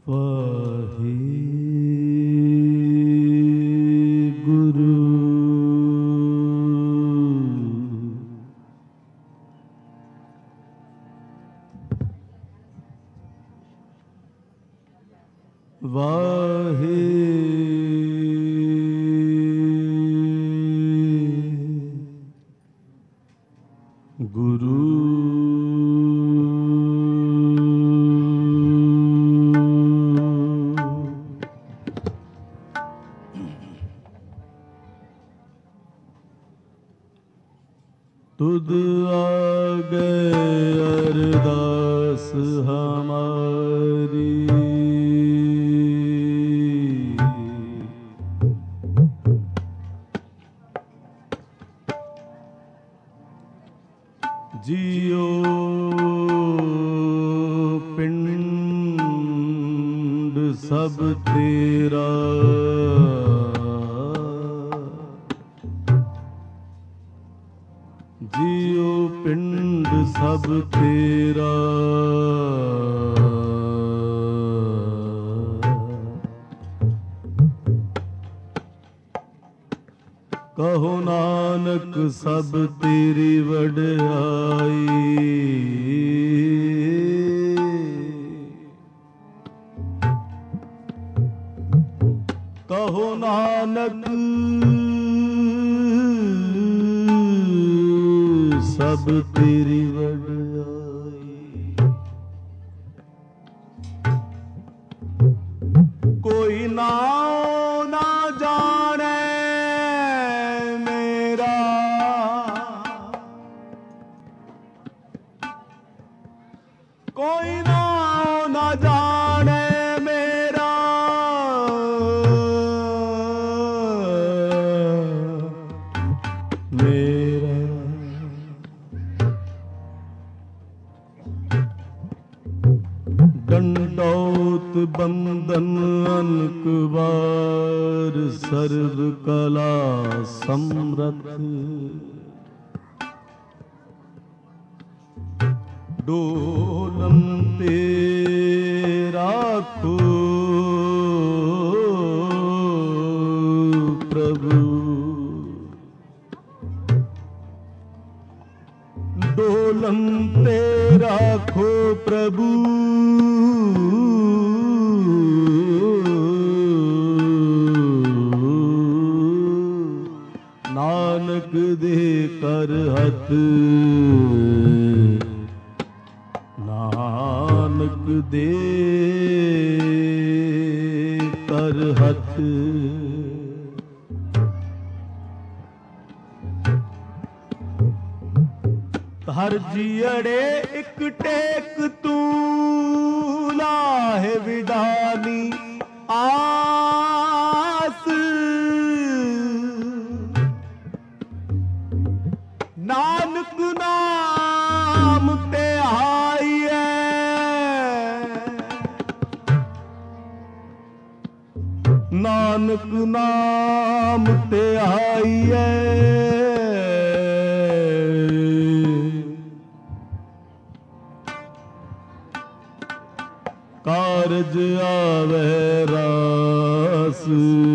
ਵਾਹਿਗੁਰੂ ਵਾਹਿਗੁਰੂ तुद आगे अरदास हमारी जियो पिंड सब तेरा जियो पिंड सब तेरा कहो नानक सब तेरी वड्याई कहो नानक सब तेरी वड्याई कोई नाम ना जाने मेरा कोई नाम ना जाने मेरा दंडौत बंदन अनक बार सर्व कला समरथ डोलन ते राखो प्रभु डोलन ते राखो प्रभु नानक दे कर हथ नानक दे कर हथ हर जियड़े एक टेक तू लाहे विधानी आस नानक नाम ते आईए नानक नाम ते आईए कारज आवे रास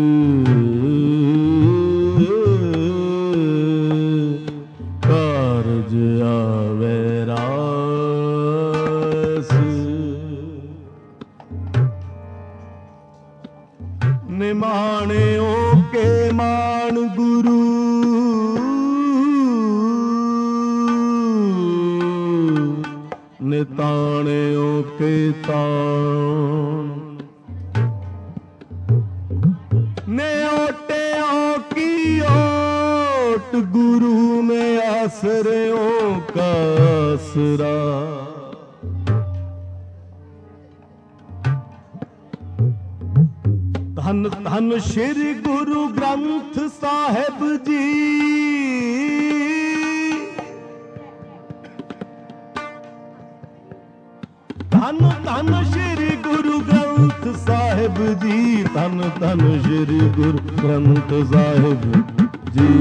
कारज आवे रास निमाणियों के मान गुरु निताणियों के ताण न्योटियों की ओट गुरु में आसरियों का आसरा धन धन श्री गुरु ग्रंथ साहिब जी धन धन श्री गुरु ग्रंथ साहिब जी धन धन श्री गुरु ग्रंथ साहिब जी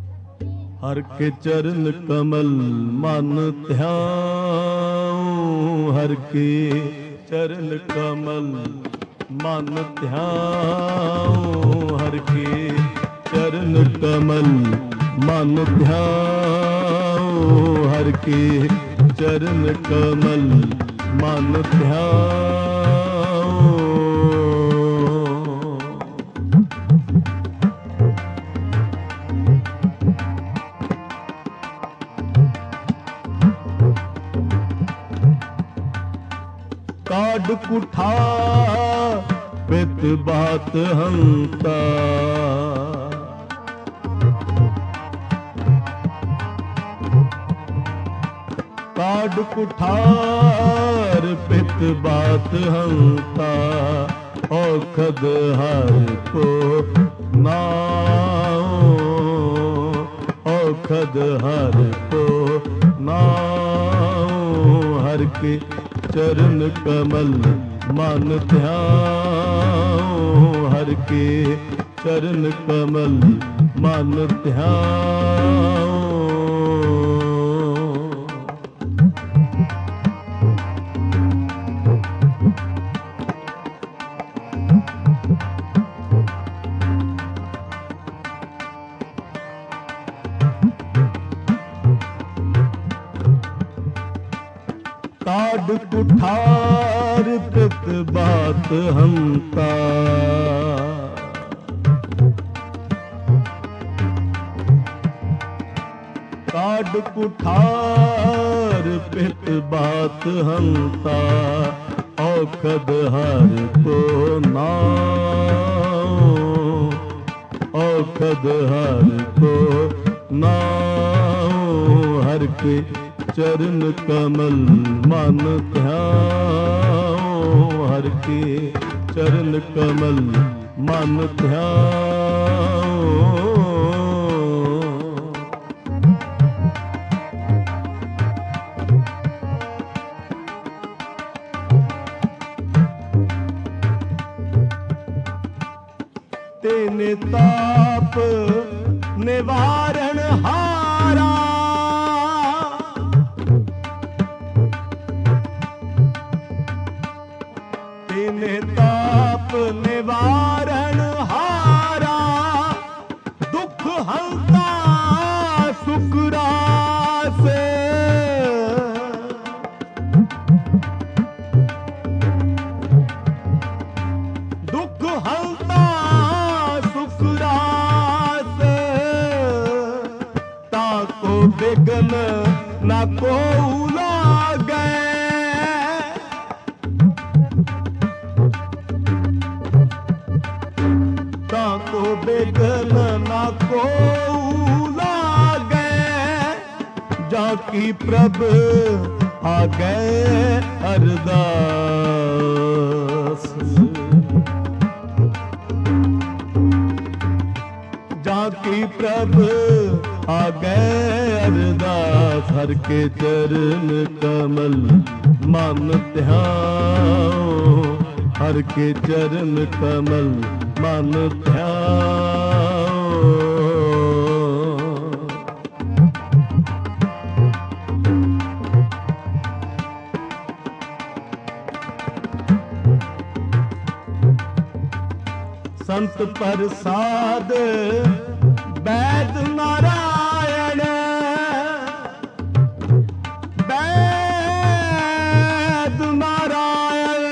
हर के चरण कमल मन ध्यान हर के चरण कमल मन ध्याऊं, हर के चरण कमल मन ध्याऊं, हर के चरण कमल मन ध्याऊं। काड कुठार पित बात हंता, काड कुठार पित बात हंता, औखद हर को नाऊं, औखद हर को नाऊं, हर के चरण कमल मन ध्याऊं, हर के चरण कमल मन ध्याऊं। काड कुठार पित बात हंता, काड कुठार पित बात हंता, औखद हर को नाऊं, औखद हर को नाऊं, हर के चरण कमल मन ध्याऊं, हर के चरण कमल मन ध्याऊं। तेने ताप निवारण हारा, तेने ताप निवारण हारा, दुख हंता सुख रासे, दुख हंता सुख रासे, ताको बिघन न को लागे, ताको बिघन न को लागे, जाकी प्रभ आ गए अरदास, जाकी प्रभ आ गए अरदास, हर के चरण कमल मन ध्याऊं, हर के चरण कमल मन ध्याऊं। संत प्रसाद वैद नारायण, वैद नारायण,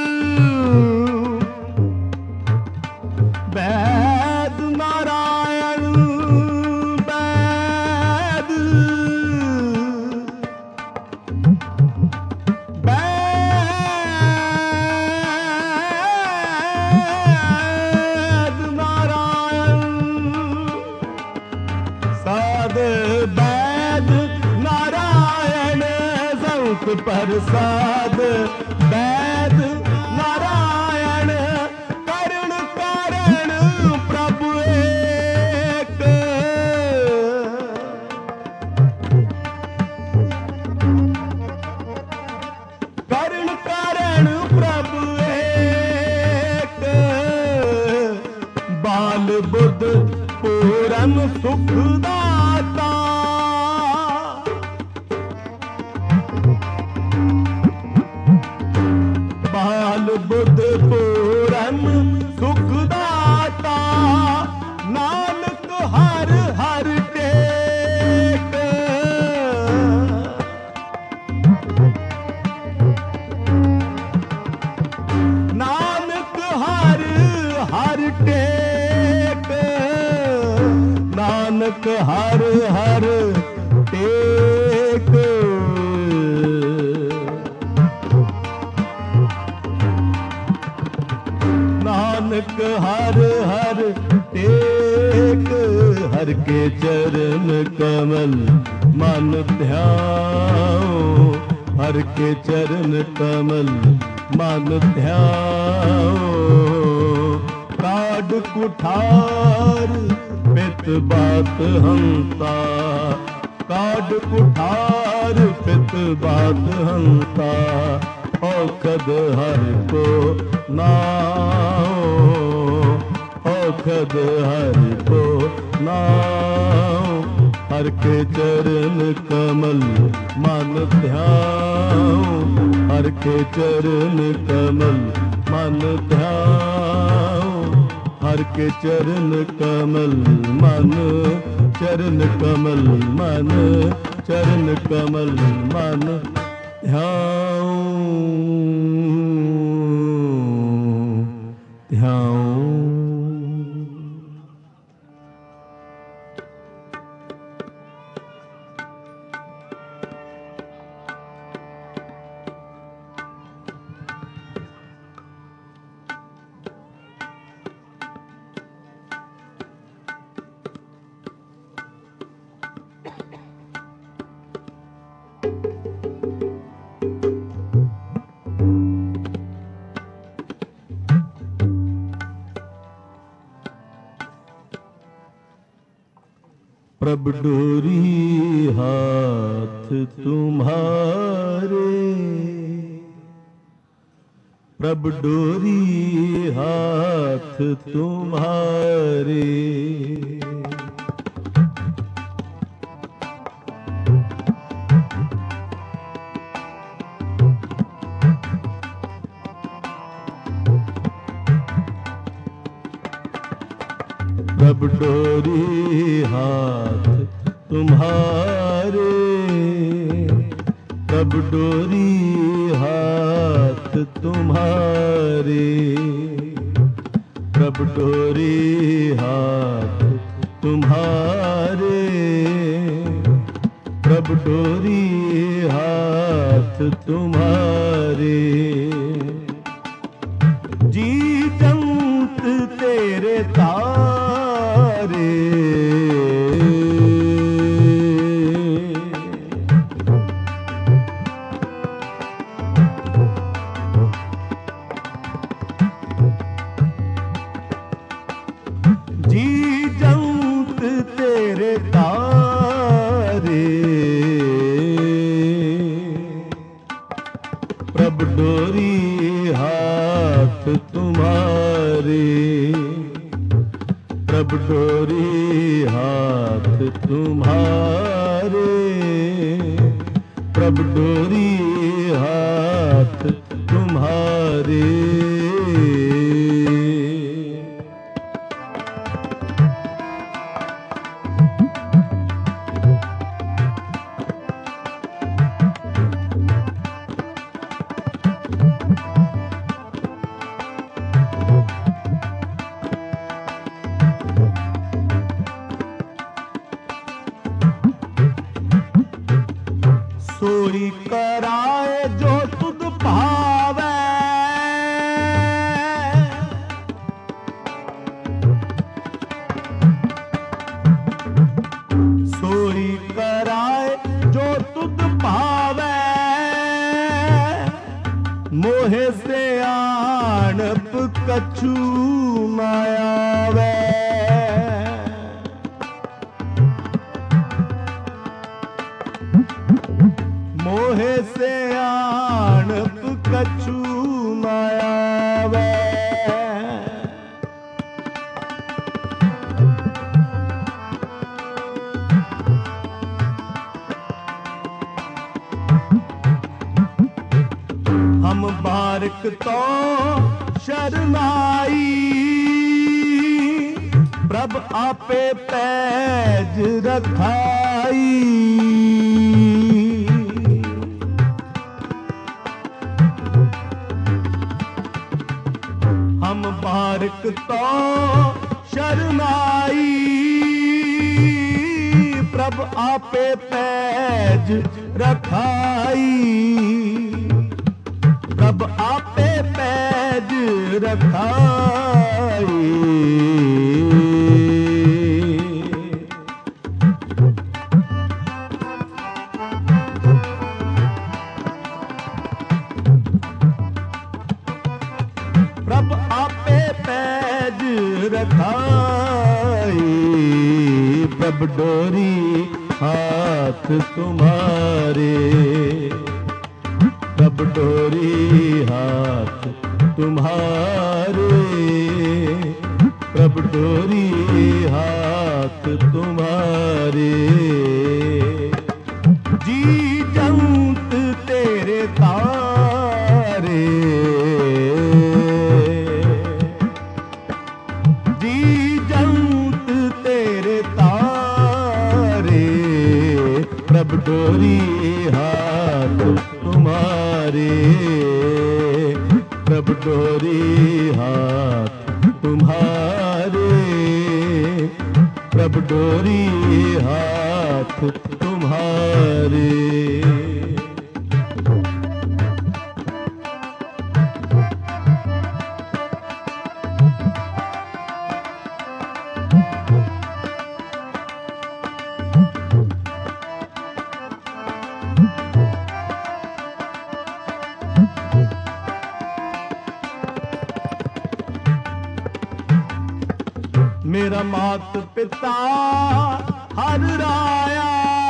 वैद नारायण, वैद, वैद नारायण, साध वैद नारायण, संत प्रसाद वैद नारायण, करण कारण प्रभु एक, करण कारण प्रभु एक, बाल बुद्ध पूरन सुख दाता, बुध पूरन सुख दाता, नानक हर हर टेक। नानक हर हर टेक, नानक हर हर टेक। नानक हर हर टेक, हर के चरण कमल मन ध्याओ, हर के चरण कमल मन ध्याओ। काड कुठार पित बात हंता, काड कुठार पित बात हंता। औखद हर को नाओ, औखद हर को नाओ। हर के चरण कमल मन ध्याओ, हर के चरण कमल मन ध्याओ। हर के चरण कमल मन, चरण कमल मन, चरण कमल मन ध्याओ, ध्याओ। प्रभ डोरी हाथ तुम्हारे, प्रभ डोरी हाथ तुम्हारे। प्रभ डोरी हाथ तुम्हारे, प्रभ डोरी हाथ तुम्हारे। प्रभ डोरी हाथ तुम्हारे, प्रभ डोरी हाथ तुम्हारे। जी जंत तेरे तारे, जी जंत तेरे तारे। प्रभ डोरी हाथ तुम्हारे, प्रभ डोरी हाथ तुम्हारे। प्रभ डोरी हाथ तुम्हारे। सोई कराए जो तुद भावे, सोई कराए जो तुद भावे। मोहे से आणप कछु न आवे, मोहे से आणप कछु न आवे। हम बारिक तो शरणाई, प्रभ आपे पैज रखाई। हम बारिक तो शरणाई, प्रभ आपे पैज रखाई। प्रभ आपे पैज रखाई। प्रभ आपे पैज रखाई। प्रभ डोरी हाथ तुम्हारे, प्रभ डोरी हाथ तुम्हारे, प्रभ डोरी हाथ तुम्हारे। जी जंत तेरे तारे, जी जंत तेरे तारे, प्रभ डोरी हाथ तुम्हारे, प्रभ डोरी हाथ तुम्हारे, प्रभ डोरी हाथ तुम्हारे। मेरा मात पिता हर राया,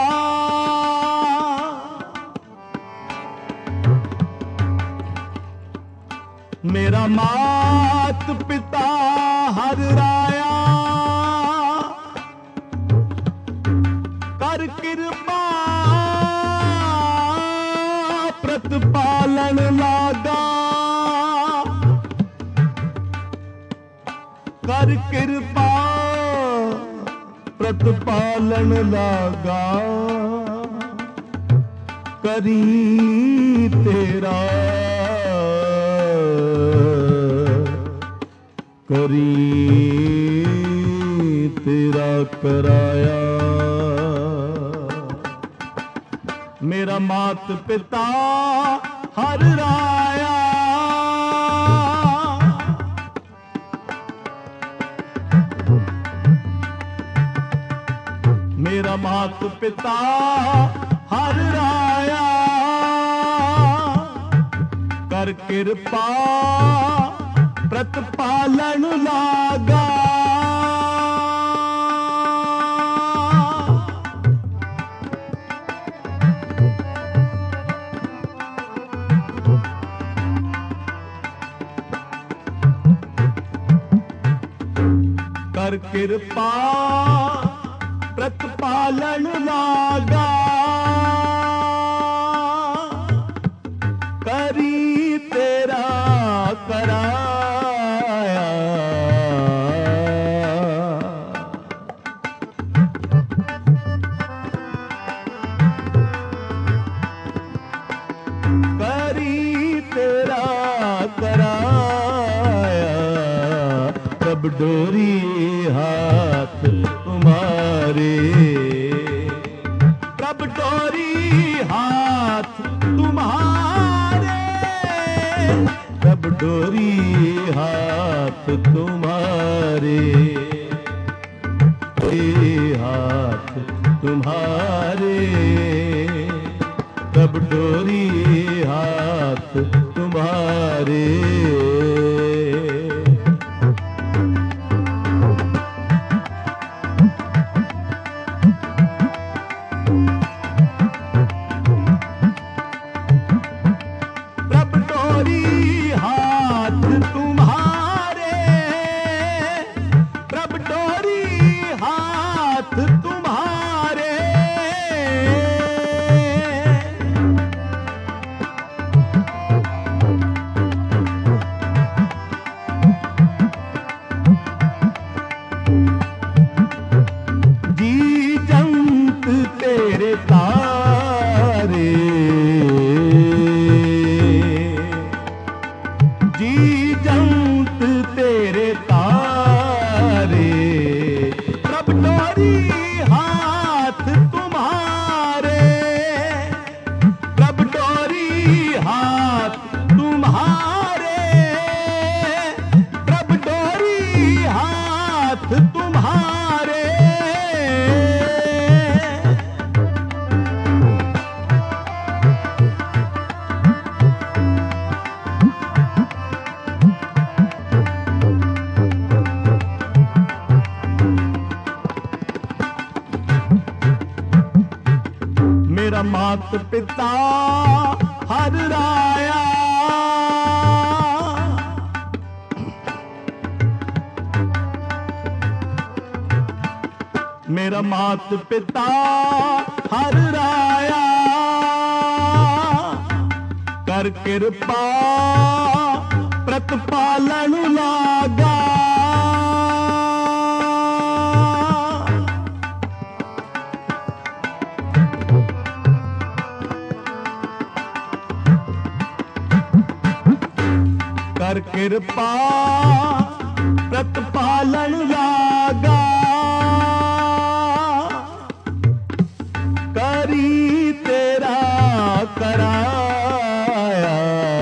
मेरा मात पिता हर राया, कर कृपा प्रतिपालन लागा, कर कृपा प्रतिपालन लागा। करी तेरा, करी तेरा कराया। मेरा मात पिता हर राया, मेरा मात पिता हर राया, कर कृपा प्रतिपालन लागा। कर कृपा प्रतिपालन लागा। करी तेरा कराया, करी तेरा कराया। प्रभ डोरी हाथ तुम्हारे, प्रभ डोरी हाथ तुम्हारे, प्रभ डोरी हाथ तुम्हारे, हाथ तुम्हारे, प्रभ डोरी हाथ तुम्हारे। मेरा मात पिता हर राया। मेरा मात पिता हर राया, कर कृपा प्रतिपालन लागा। कर कृपा प्रतिपालन लागा, करी तेरा कराया।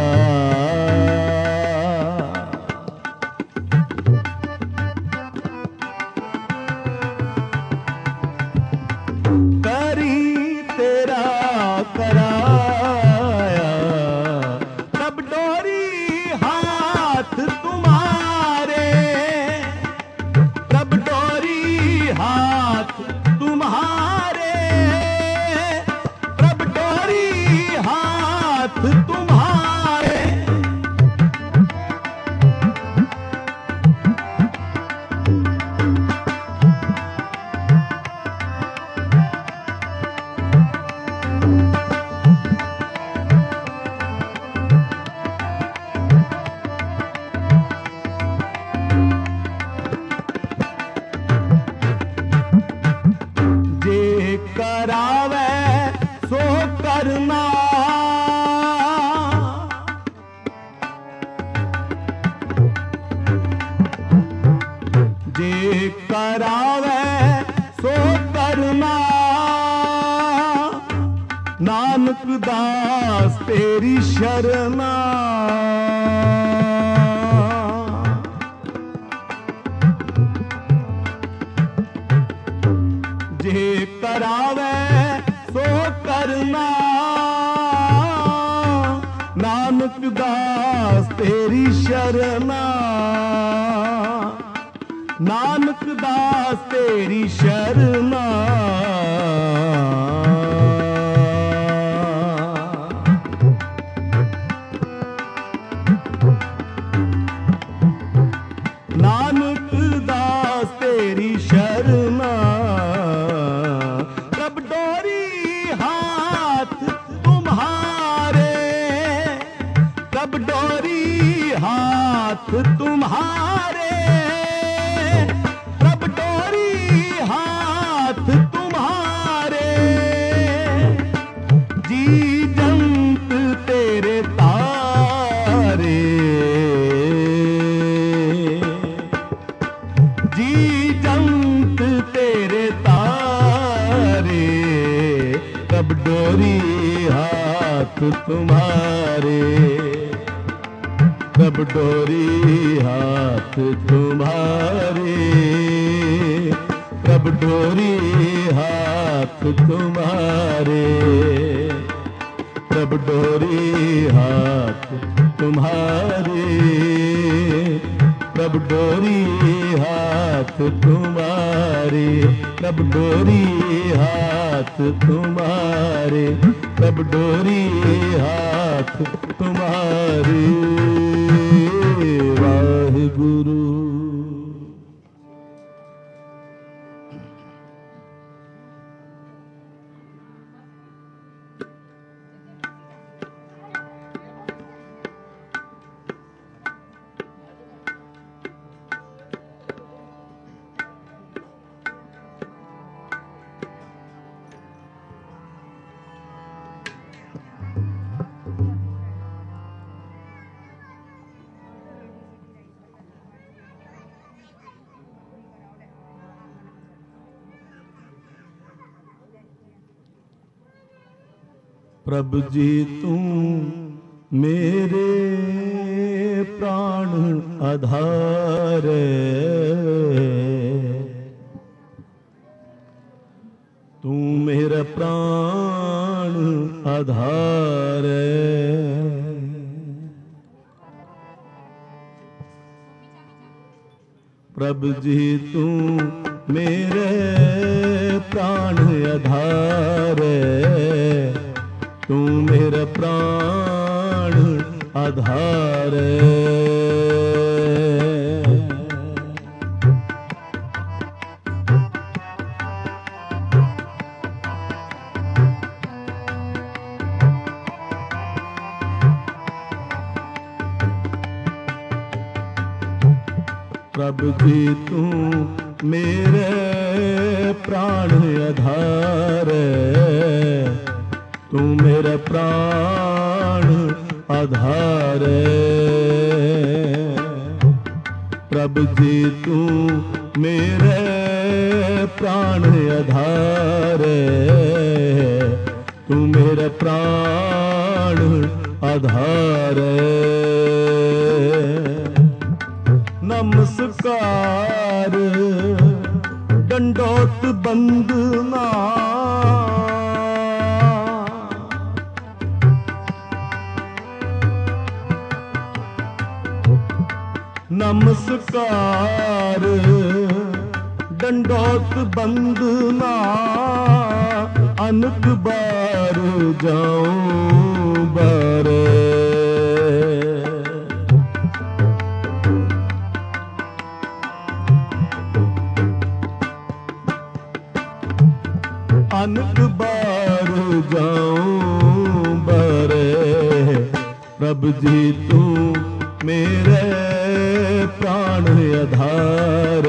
करी तेरा कराया, तब डोरी हाथ तुम्हारे, तब डोरी हाथ तुम्हारे, तब डोरी हाथ तुम्हारे। जे करावे सो करना, जे करावे सो करना। नानक दास तेरी शरणा, जे करावे सो करना। नानक दास तेरी शरणा, नानक दास तेरी शरणा। नानक दास तेरी शरणा, तब डोरी हाथ तुम्हारे, तब डोरी हाथ तुम्हारे, तब डोरी हाथ तुम्हारे। जी जंत तेरे तारे, जी जंत तेरे तारे, तब डोरी हाथ तुम्हारे, तब डोरी हाथ तुम्हारे, तब डोरी हाथ तुम्हारे, तब डोरी हाथ तुम्हारे, तब डोरी हाथ तुम्हारे, तब डोरी हाथ तुम्हारे, तब डोरी हाथ तुम्हारे। वाहिगुरु। प्रभु जी तू मेरे प्राण आधार, तू मेरा प्राण आधार। प्रभु जी तू मेरे प्राण आधार, तू मेरा प्राण आधार प्रभु जी तू मेरे प्राण आधार तू मेरा प्राण आधार प्रभु जी तू मेरे प्राण आधार तू मेरा प्राण आधार नमस्कार दंडोत बंदना नमस्कार दंडोत बंदना अनक बार जाऊं बारे अनक बार जाऊं बारे प्रभु जी तू मेरे प्राण आधार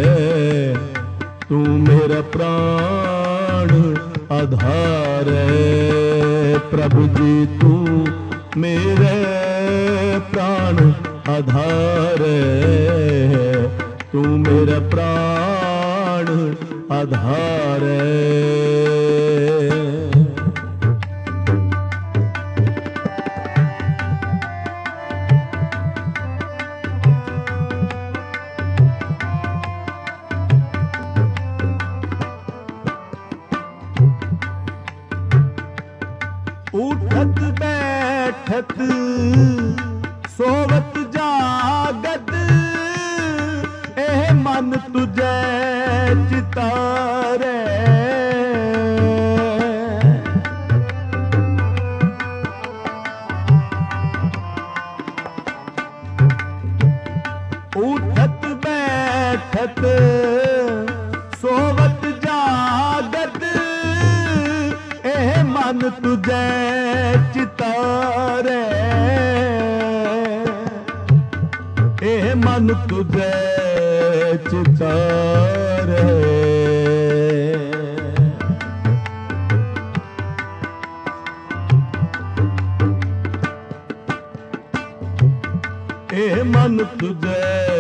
तू मेरा प्राण आधार प्रभु जी तू मेरे प्राण आधार तू मेरा प्राण आधार उठत बैठत सोवत जागत एह मन तुझे चितारे उठत बैठत सोवत जागत एह मन तुझे चितारे एह मन तुझे चितारे एह मन तुझे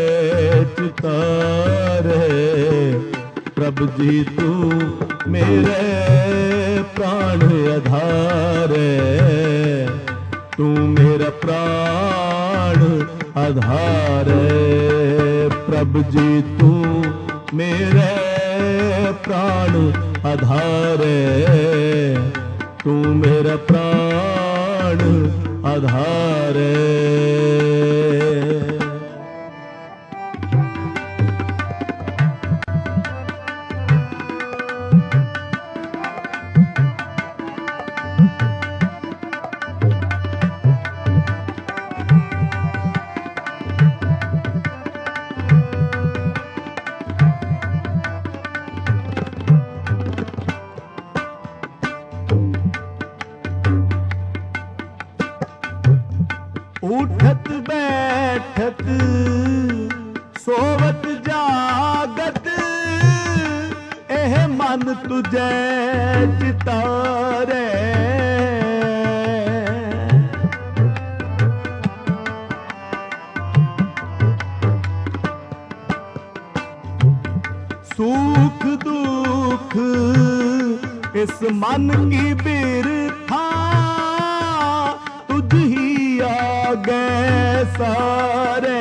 चितारे प्रभु जी तू मेरे प्राण आधार तू मेरा प्राण आधार प्रभु जी तू मेरे प्राण आधार तू मेरा प्राण आधार उठत बैठत सोवत जागत एह मन तुझे चितारे सुख दुख इस मन की बिरथा तुझ ही आगे सारे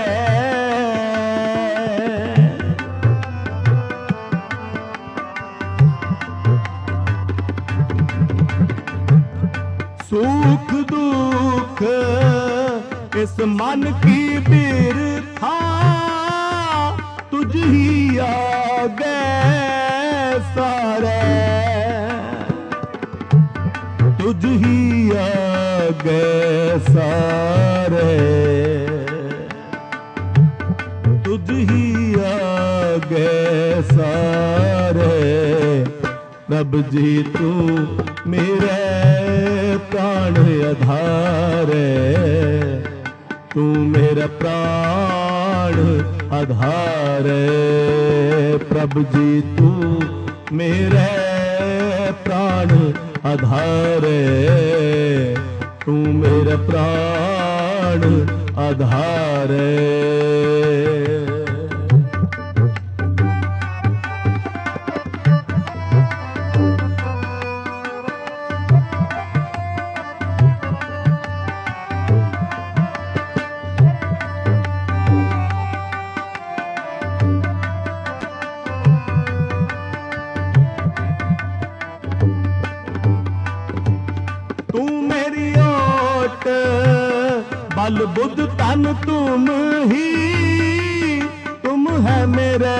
सुख दुख इस मन की बिरथा तुझ ही आगे सारे तुझ ही आगे सारे, तुझ ही आगे सारे। प्रभु जी तू मेरे प्राण आधारे, तू मेरा प्राण आधारे। प्रभु जी तू मेरे प्राण आधारे, तू मेरा प्राण आधारे। बल बुद्ध तन तुम ही, तुम है मेरे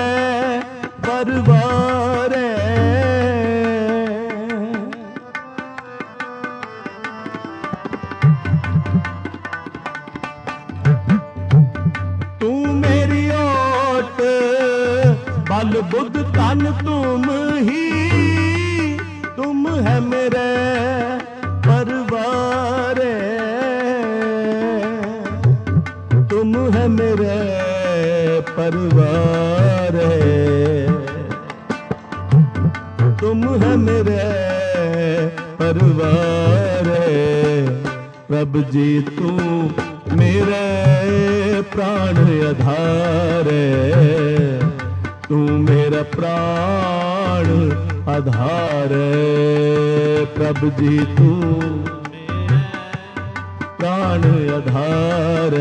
परिवार। तू मेरी ओट बल बुद्ध तन तुम ही, तुम है मेरे परिवार। तुम है मेरे परिवार, तुम है मेरे परिवार। प्रभु जी तू मेरे प्राण आधार, तू मेरा प्राण आधार। प्रभु जी तू प्राण आधार,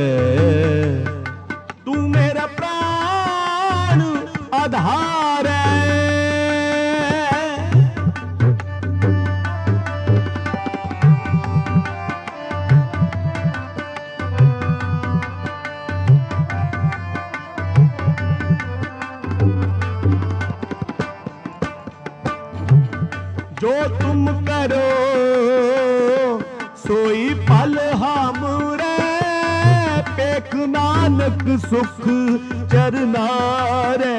तू मेरा प्राण आधार। जो तुम करो सोई पल हमरे, पेख नानक सुख चरना रे।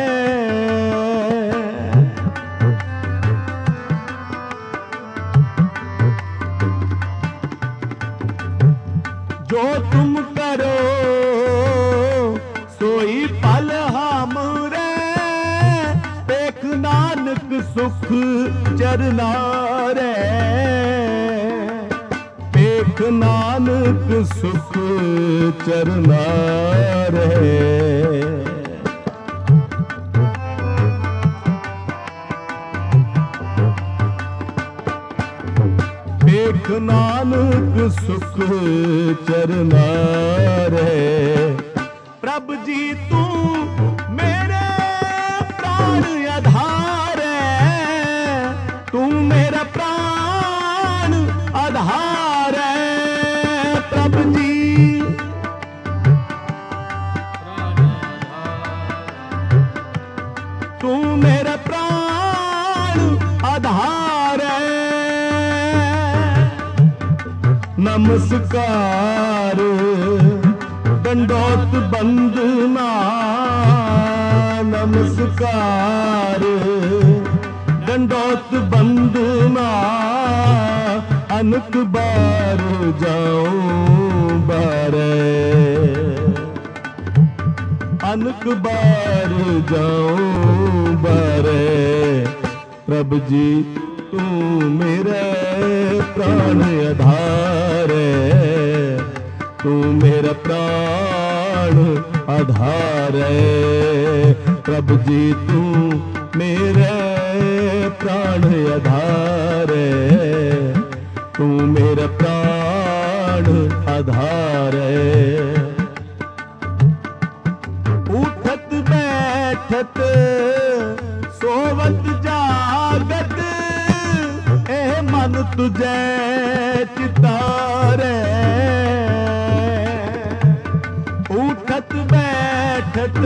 जो तुम करो सोई पल हमरे, पेख नानक सुख चरना रे। पेख नानक सुख चरना रे। पेख नानक सुख चरना रे। प्रभु जी तू मेरे प्राण आधार, तू मेरा प्राण आधार। प्रभु जी तू मेरा प्राण आधार। नमस्कार दंडोत बंदना, नमस्कार दंडोत बंदना। अनक बार जाऊं बारे, अनक बार जाऊं बारे। प्रभु जी तू मेरे प्राण आधार, तू मेरा प्राण आधार। प्रभु जी तू मेरे प्राण आधार, तू मेरा प्राण आधार। उठत बैठत सोवत जागत, ए मन तुझे चितारे। उठत बैठत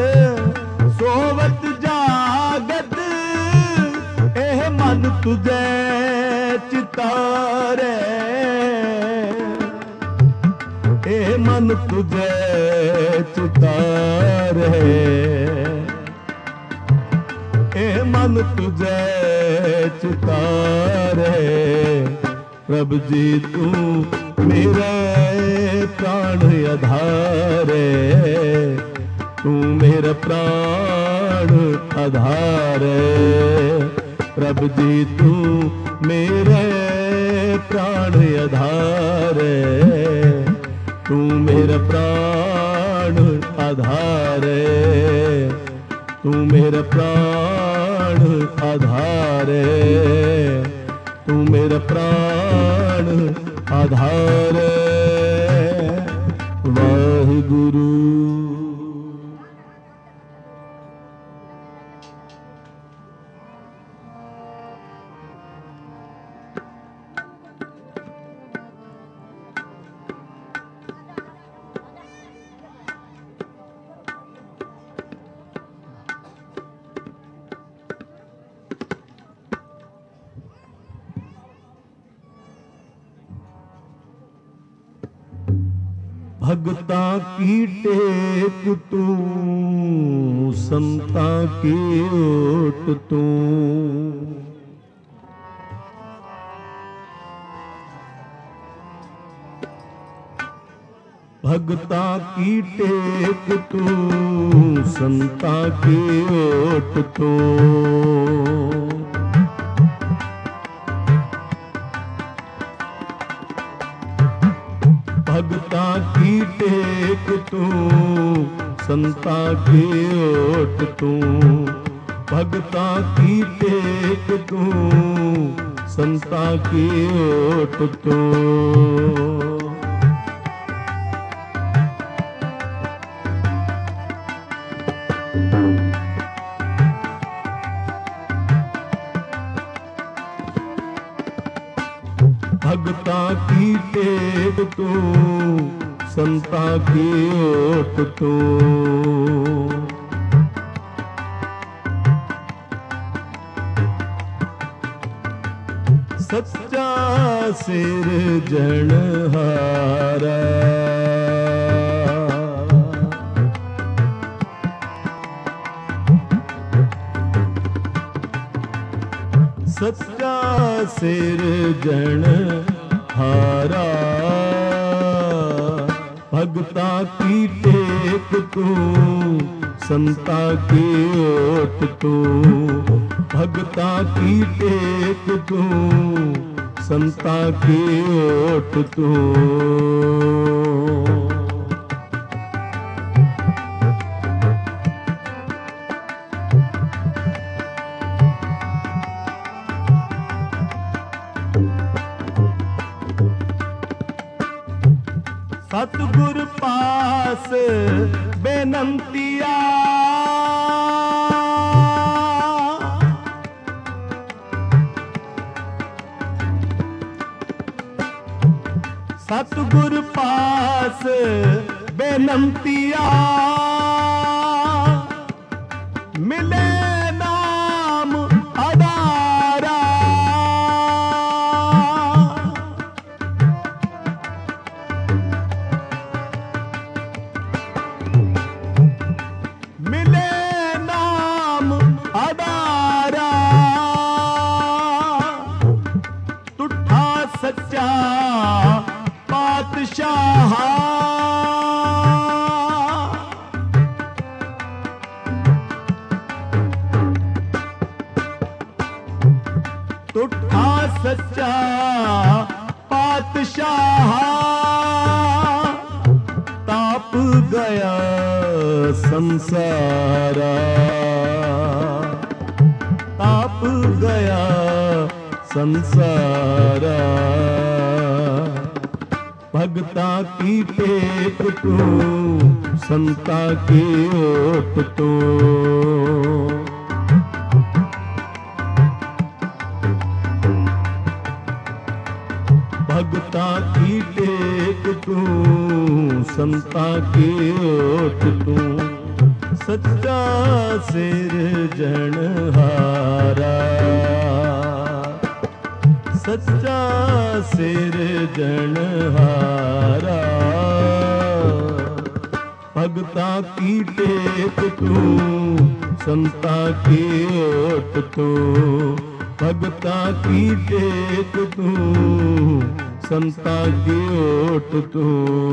सोवत जागत, ए मन तुझे चितारे। उतारे, ए मन तुझे चितारे, ए मन तुझे चितारे। प्रभु जी तू मेरे प्राण आधारे, तू मेरा प्राण आधारे। प्रभु जी तू मेरे प्राण आधारे, तू मेरा प्राण आधारे, तू मेरा प्राण आधारे, तू मेरा प्राण आधारे। वाहिगुरु। भगता की टेक तू, संता की ओट तू। भगता की टेक तू, संता की ओट तू। भगता की टेक तू, संता की ओट तू। भगता की टेक तू, संता की ओट तू। भगता की टेक तू, संता की ओट तू। सच्चा सिरजनहारा, सच्चा सिरजनहारा। भगता की टेक तू, संता की ओट तू। भगता की टेक तू, संता की ओट तू। सतगुर पास बेनंतिया, सतगुर पास बेनंतिया। मिले नाम अडारा, मिले नाम अडारा। तुठा सच्चा पातशाह, तुठा सच्चा पातशाह। ताप गया संसारा, ताप गया संसारा। भगता की टेक तू, संता की ओट तू। भगता की टेक तू, संता की ओट तू। सच्चा सिरजनहारा, सच्चा सिरजनहारा, भगता की टेक तू, संता की ओट तू, भगता की टेक तू, संता की ओट तू।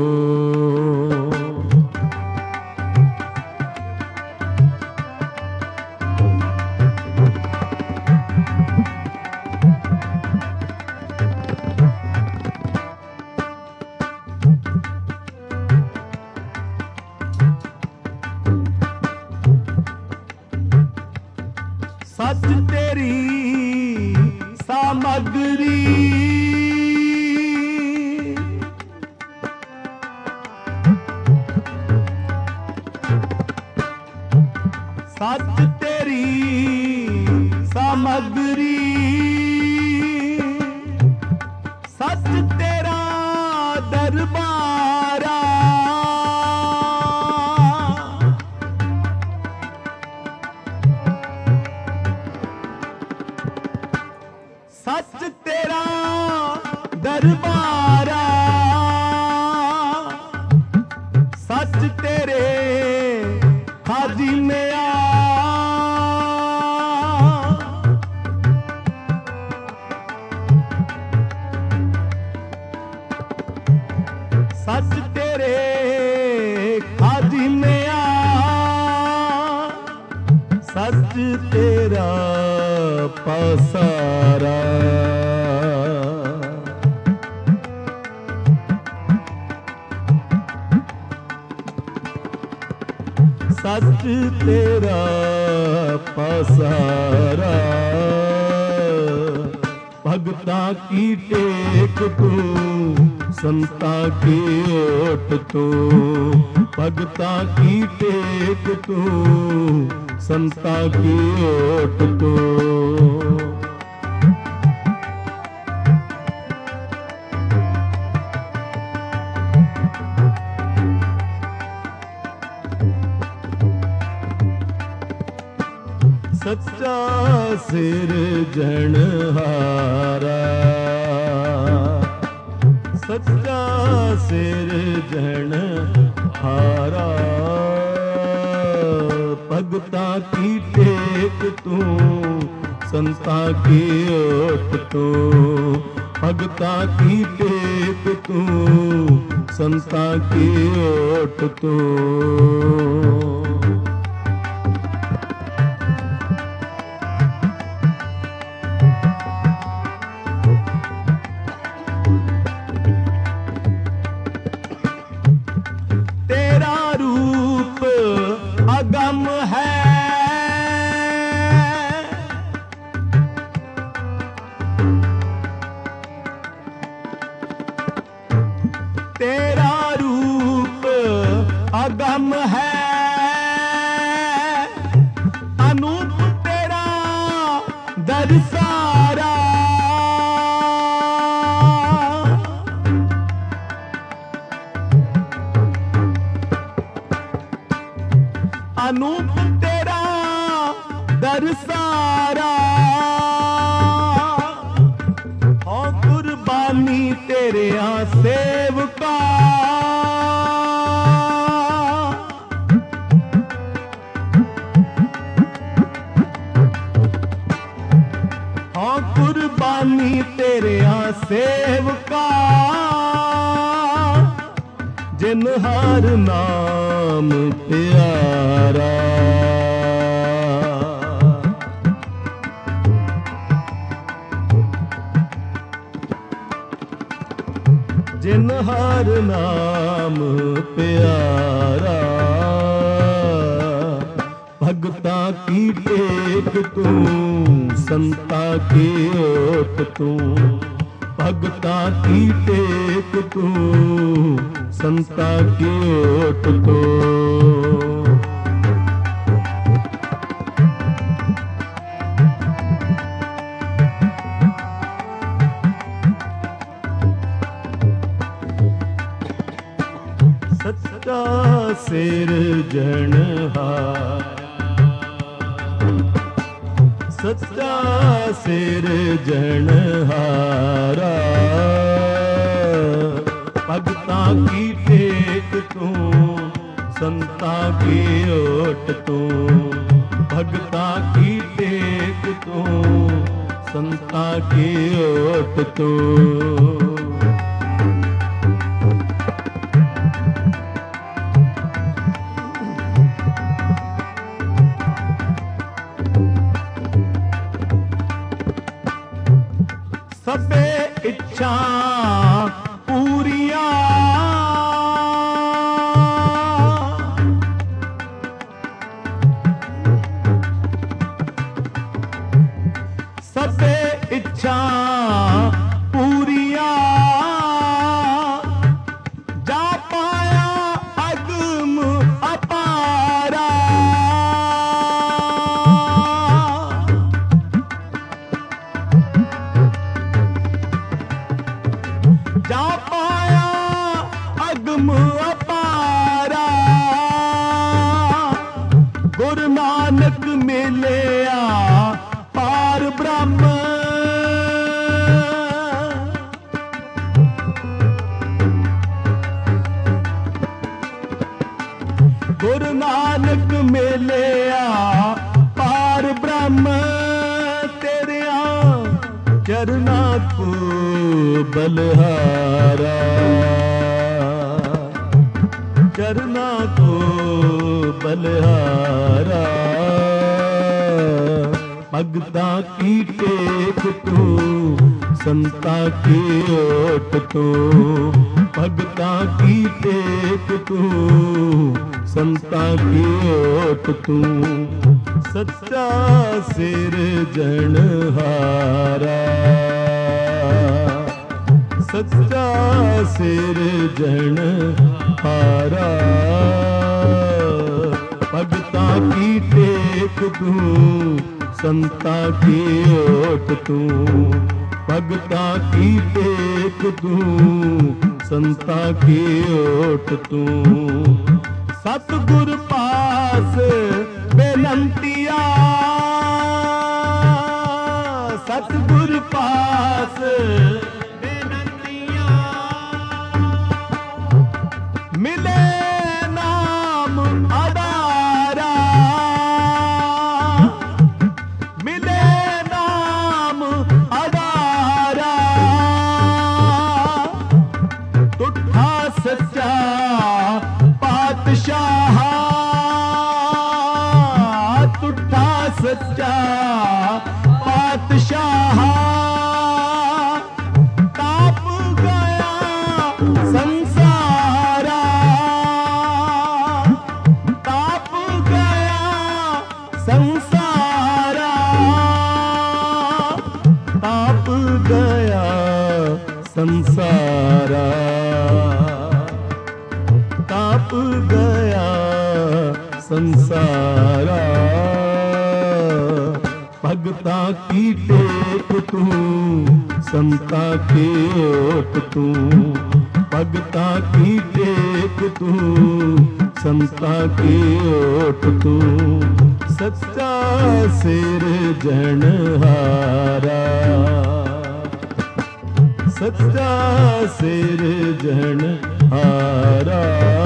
सच तेरी सामग्री, सच तेरी सामग्री, सच तेरा दरबारा, सच तेरा दरबारा, सच तेरे हाजी में आ, सच तेरे हाजी में आ, सच तेरा पसारा, सच तेरा पसारा, भगता की टेक तू, संता की ओट तू, भगता की टेक तू, संता की ओट तू। सच्चा सिरजनहारा, सच्चा सिरजनहारा, भगता की टेक तू, संता की ओट तू, भगता की टेक तू, संता की ओट तू। तेरा रूप अगम है, तेरा रूप अगम है, अनूप तेरा दरसारा, अनूप तेरा दरसारा, हो कुर्बानी तेरे यहाँ सेवका, हो कुर्बानी तेरे यहाँ सेवका, जिन हर नाम प्यारा, जिन हर नाम प्यारा, भगता की टेक तू, संता की ओट तू, भगता की टेक तू, संता की ओट तू। सच्चा सिरजनहारा, सच्चा सिरजनहारा भगतां की टेक तू संतां की ओट तू भगतां की टेक तू संतां की ओट तू सबे इच्छा पूरिया सबे इच्छा पूरिया जा पाया अगम अपारा जा पाया अगम अपारा गुरु नानक मिलिया पार ब्रह्म गुरु नानक मिलिया पार ब्रह्म तेरिया चरना को बलहारा चरना को बलहारा भगता की टेक तू संता की ओट तू भगता की टेक तू संता की ओट तू सच्चा सिरजनहारा सच्चा सिरजनहारा भगता की टेक तू संता की ओट तू भगता की टेक तू संता की ओट तू सतगुर पास बेनंतिया सतगुर पास बेनंतिया मिले नाम आधारा मिले नाम आधारा टूटा सच्चा पातशाह टूटा सच्चा पातशाह ताप गया संसारा ताप गया संसारा ताप गया संसारा ताप गया संसारा भगता की टेक तू संता की ओट तू भगता की टेक तू संता की ओट तू सच्चा सिरजनहारा सच्चा सिरजनहारा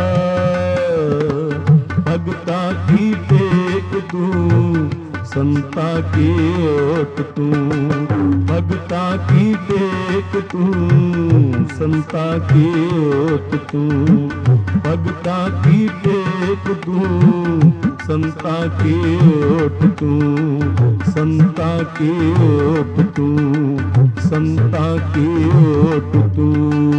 भगता की टेक तू संता की ओट तू भगता की टेक तू संता की ओट तू भगता की टेक तू संता की ओट तू संता की ओट तू संता की ओट तू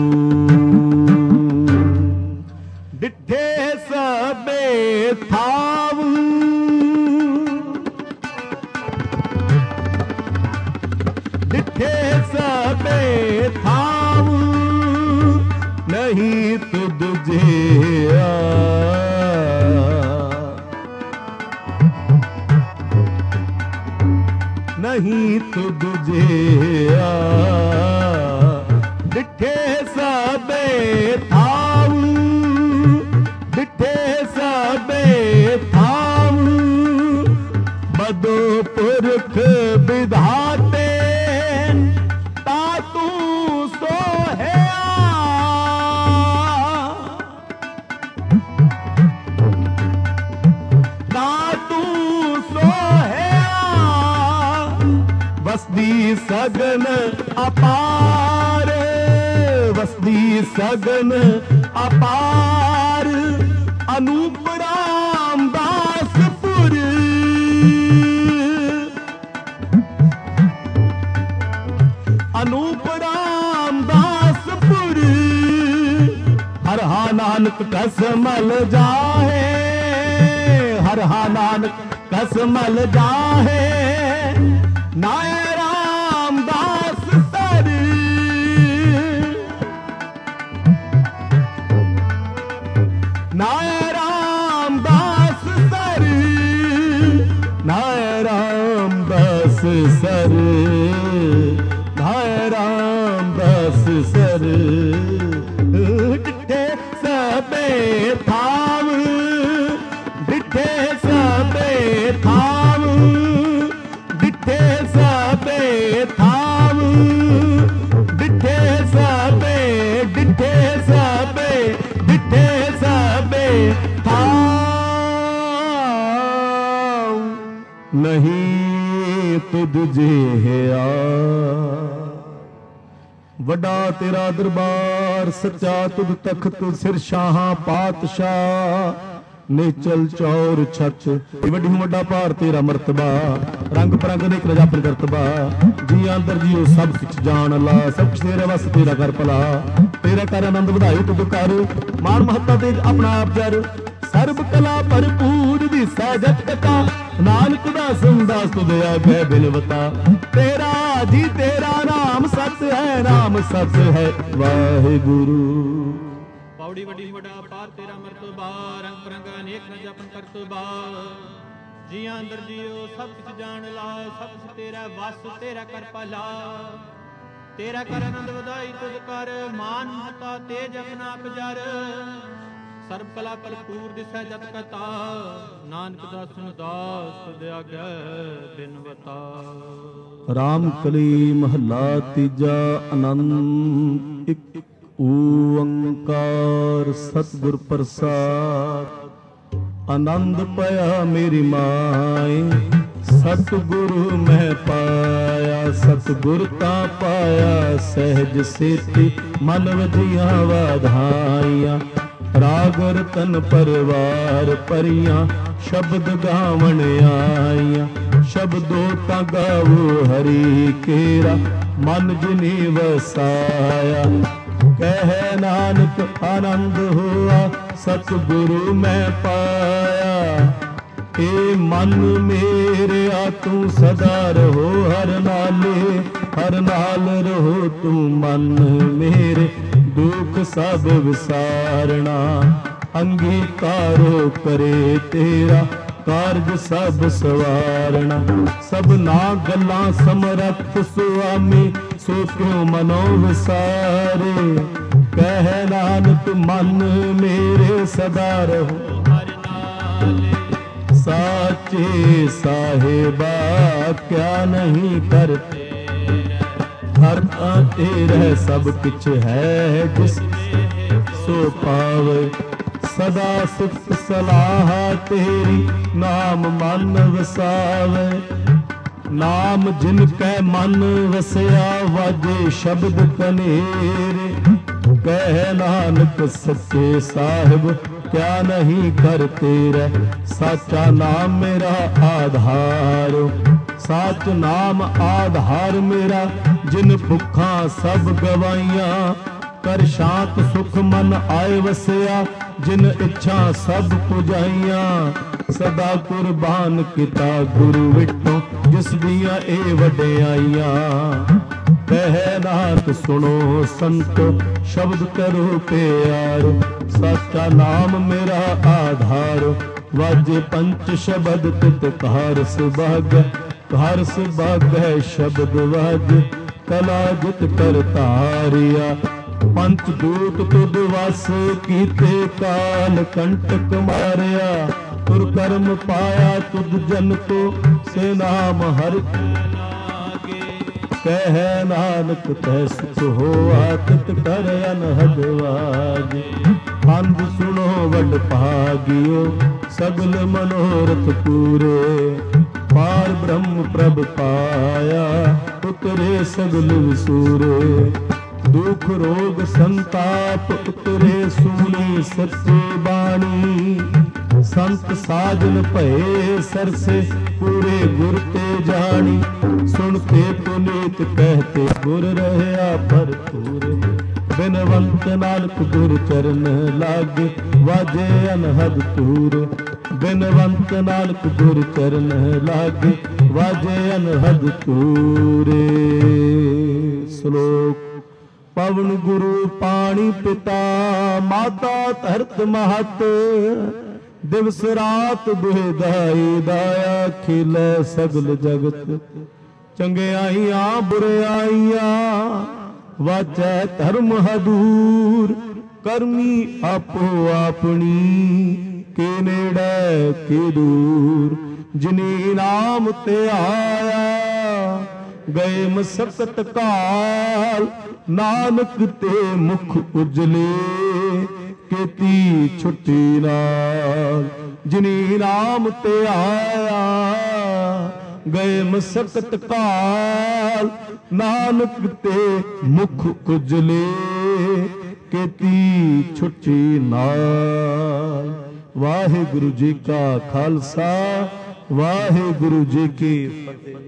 डिठे सबे थाव डिठे सबे थाव नहीं तुझे नहीं तुझे डिठे सबे थाव डिठे सबे थाव बदो पुरख ਵਸਦੀ ਸਗਨ ਅਪਾਰ, ਵਸਦੀ ਸਗਨ ਅਪਾਰ, ਅਨੂਪ ਰਾਮਦਾਸਪੁਰ, ਅਨੂਪ ਰਾਮਦਾਸਪੁਰ। ਹਰ ਹਾ ਨਾਨਕ ਕਸ ਮਲ ਜਾਹੇ, ਹਰ ਹਾ ਨਾਨਕ ਕਸ ਮਲ ਜਾਹੇ, ਨਾਏ ਰਾਮਦਾਸ ਸਰ। ਨਾਏ ਰਾਮਦਾਸ ਸਰ, ਨਾਏ ਰਾਮਦਾਸ ਸਰ, ਨਾਏ ਰਾਮਦਾਸ ਸਰ। ਡਿਠੇ ਸਭੇ ਥਾਮ, ਡਿਠੇ ਸਭੇ ਥਾਮ, ਡਿਠੇ ਸਭੇ ਥਾਮ, ਡਿਠੇ ਸਭੇ, ਡਿਠੇ ਸਭੇ, ਡਿਠੇ ਸਭੇ ਥਾਮ। ਨਹੀਂ ਤੁਧ ਜਿਹਾ ਵੱਡਾ ਤੇਰਾ ਦਰਬਾਰ, ਸੱਚਾ ਤੁਧ ਤਖਤ, ਸਿਰ ਸ਼ਾਹਾਂ ਪਾਤਸ਼ਾਹ, ਨੇਚਲ ਚੌਰ ਛੱਤ। ਵੱਡੀ ਵੱਡਾ ਭਾਰ ਤੇਰਾ ਮਰਤਬਾ, ਰੰਗ ਪਰੰਗ ਦੇ ਰਜਾਪਨ ਕਰਤਬਾ। ਜੀ ਅੰਦਰ ਜੀਓ ਸਭ ਕੁਛ ਜਾਣ ਲਾ, ਸਭ ਕੁਛ ਤੇਰੇ ਵਸ ਤੇਰਾ ਕਰ ਭਲਾ। ਤੇਰਾ ਕਰ ਆਨੰਦ ਵਧਾਈ ਤੁਧ ਕਰ, ਮਾਨ ਮਹੱਤਾ ਤੇ ਆਪਣਾ ਆਪ ਜਰ। ਸਰਬ ਕਲਾ ਭਰਪੂਰ ਦੀ ਸਹਿਜਤ ਕਥਾ, ਨਾਨਕ ਦਾ ਸੰਦਾਸ ਤੁਧ ਆਗੇ ਬਿਨਵਤਾ। ਤੇਰਾ ਜੀ ਤੇਰਾ ਨਾਮ ਸਤ ਹੈ, ਨਾਮ ਸਤ ਹੈ ਵਾਹਿਗੁਰੂ। ਪੌੜੀ ਵੱਡੀ ਵੱਡਾ ਪਾਰ ਤੇਰਾ ਮਰਤਬਾ, ਰੰਗ ਪਰੰਗ ਅਨੇਕ ਨ ਜਪਨ ਕਰਤਬਾ। ਜੀਆਂ ਅੰਦਰ ਜੀਓ ਸਭ ਕੁਛ ਜਾਣ ਲਾ, ਸਭ ਕੁਛ ਤੇਰਾ ਵਸ ਤੇਰਾ ਕਰ ਭਲਾ। ਤੇਰਾ ਕਰ ਆਨੰਦ ਵਧਾਈ ਤੁਧ ਕਰ, ਮਾਨ ਮਹੱਤਾ ਤੇਜ ਆਪਣਾ ਆਪ ਜਰ। ਸਰਬ ਕਲਾ ਭਰਪੂਰ ਦਿਸੈ ਜਤ ਕਥਾ, ਨਾਨਕ ਦਾਸ ਦਾਸ ਤੁਧ ਆਗੇ ਬਿਨਵਤਾ। ਰਾਮ ਕਲੀ ਮਹੱਲਾ ਤੀਜਾ। ਆਨੰਦ ਇੱਕ ਓੰਕਾਰ ਸਤਿਗੁਰ ਪ੍ਰਸਾਦ। ਆਨੰਦ ਪਿਆ ਮੇਰੀ ਮਾਏ, ਸਤਿਗੁਰੂ ਮੈਂ ਪਾਇਆ। ਸਤਿਗੁਰ ਤਾਂ ਪਾਇਆ ਸਹਿਜ ਸੇਤੀ, ਮਨ ਵਧੀਆਂ ਵਧਾਈਆਂ। ਰਾਗ ਰਤਨ ਪਰਵਾਰ ਭਰੀਆਂ, ਸ਼ਬਦ ਗਾਵਣ ਆਈਆਂ। ਸ਼ਬਦੋ ਤਾਂ ਗਾਵੋ ਹਰੀ ਕੇਰਾ, ਮਨ ਜਿਨੀ ਵਸਾਇਆ। ਕਹਿ ਨਾਨਕ ਆਨੰਦ ਹੋਆ, ਸਤਿਗੁਰੂ ਮੈਂ ਪਾਇਆ। ਏ ਮਨ ਮੇਰਿਆ ਤੂੰ ਸਦਾ ਰਹੋ ਹਰ ਨਾਲੇ, ਹਰ ਨਾਲ ਰਹੋ ਤੂੰ ਮਨ ਮੇਰੇ। ਦੁਖ ਸਭ ਵਿਸਾਰਣਾ, ਅੰਗੀਕਾਰੋ ਕਰੇ ਤੇਰਾ ਕਾਰਜ ਸਭ ਸਵਾਰਣਾ। ਸਭਨਾ ਗੱਲਾਂ ਸਮਰੱਥ ਸੁਆਮੀ, ਸੋ ਕਿਉ ਮਨੋ ਵਿਸਾਰੇ। ਕਹਿ ਨਾਨਕ ਮਨ ਮੇਰੇ ਸਦਾ ਰਹੋ ਹਰਿ ਨਾਲੇ। ਸਾਚੇ ਸਾਹਿਬਾ ਕਿਆ ਨਹੀਂ ਕਰਤੇ, ਹਰ ਤਾਂ ਤੇਰਾ ਸਭ ਕੁਛ ਹੈ ਜਿਸ ਸੋ ਪਾਵੇ। ਸਦਾ ਸੁਖ ਸਲਾਹ ਤੇਰੀ, ਨਾਮ ਮਨ ਵਸਾਵੇ। ਨਾਮ ਜਿਨ ਕੈ ਮਨ ਵਸਿਆ, ਵਾਜੇ ਸ਼ਬਦ ਕਨੇਰੇ। ਕਹਿ ਨਾਨਕ ਸੱਚੇ ਸਾਹਿਬ ਕਿਆ ਨਹੀਂ ਕਰ ਤੇਰਾ। ਸਾਚਾ ਨਾਮ ਮੇਰਾ ਆਧਾਰ, ਸਾਚ ਨਾਮ ਆਧਾਰ ਮੇਰਾ। ਜਿਨ ਭੁੱਖਾਂ ਸਭ ਗਵਾਈਆਂ, ਕਰ ਸ਼ਾਂਤ ਸੁਖ ਮਨ ਆਏ ਵਸਿਆ। ਜਿਨ ਇੱਛਾ ਸਭ ਪੁਜਾਈਆਂ, ਸਦਾ ਕੁਰਬਾਨ ਕੀਤਾ ਗੁਰੂ ਵਿਟੋਂ, ਜਿਸ ਦੀਆਂ ਇਹ ਵਡਿਆਈਆਂ। ਕਹਿ ਨਾਨਕ ਸੁਣੋ ਸੰਤੋ, ਸ਼ਬਦ ਕਰੋ ਪਿਆਰ। ਸਾਚਾ ਨਾਮ ਮੇਰਾ ਆਧਾਰ, ਵਾਜੇ ਪੰਚ ਸ਼ਬਦ ਤਿਤ ਕਾਰ ਸੁਭਾਗੈ। ਕਾਰ ਸੁਭਾਗੈ ਸ਼ਬਦ ਵਾਜੇ, ਕਲਾ ਜਿਤ ਕਰ ਧਾਰਿਆ। ਪੰਚ ਦੂਤ ਤੁਧ ਵਸ ਕੀਤੇ, ਕਾਲ ਕੰਟਕ ਮਾਰਿਆ। ਤੁਰ ਕਰਮ ਪਾਇਆ ਤੁਧ ਜਨ ਕੋ, ਸੇ ਨਾਮ ਹਰਿ ਲਾਗੇ। ਕਹਿ ਨਾਨਕ ਤੈ ਸੁਖ ਹੋਆ, ਤਿਤ ਕਰ ਅਨਹਦ ਵਾਜੇ। ਪੰਜ ਸੁਣੋ ਵਡ ਭਾਗਿਓ, ਸਗਲ ਮਨੋਰਥ ਪੂਰੇ। पार ब्रह्म प्रभ पाया, उतरे सगल विसूरे। दुख रोग संताप उतरे, सुनी सच्ची बाणी। संत साजन भये सरसे, पूरे गुर ते जानी। सुनते पुनीत कहते, गुर रहया भरपूर। बिनवंत नानक गुर चरण लागे, वाजे अनहद तूर। बिनवंत नानक गुर चरण लागे, वाजे अनहद तूरे। श्लोक। पवन गुरु पानी पिता, माता धरत महत। दिवस रात दुहे दाई, दाया खिलै सगल जगत। चंगियाइयां बुराइयां, वाचै धर्म हदूर। करमी आपो आपनी, के नेड़े के दूर। जिनी नाम ते आया, गए मसकत काल। नानक ते मुख उजले, केती छुट्टी नाल। जिनी नाम ते आया, गए मसकत काल। नानक ते मुख उजले, केती छुट्टी नाल। वाहिगुरु जी का खालसा, वाहिगुरु जी की फतेह।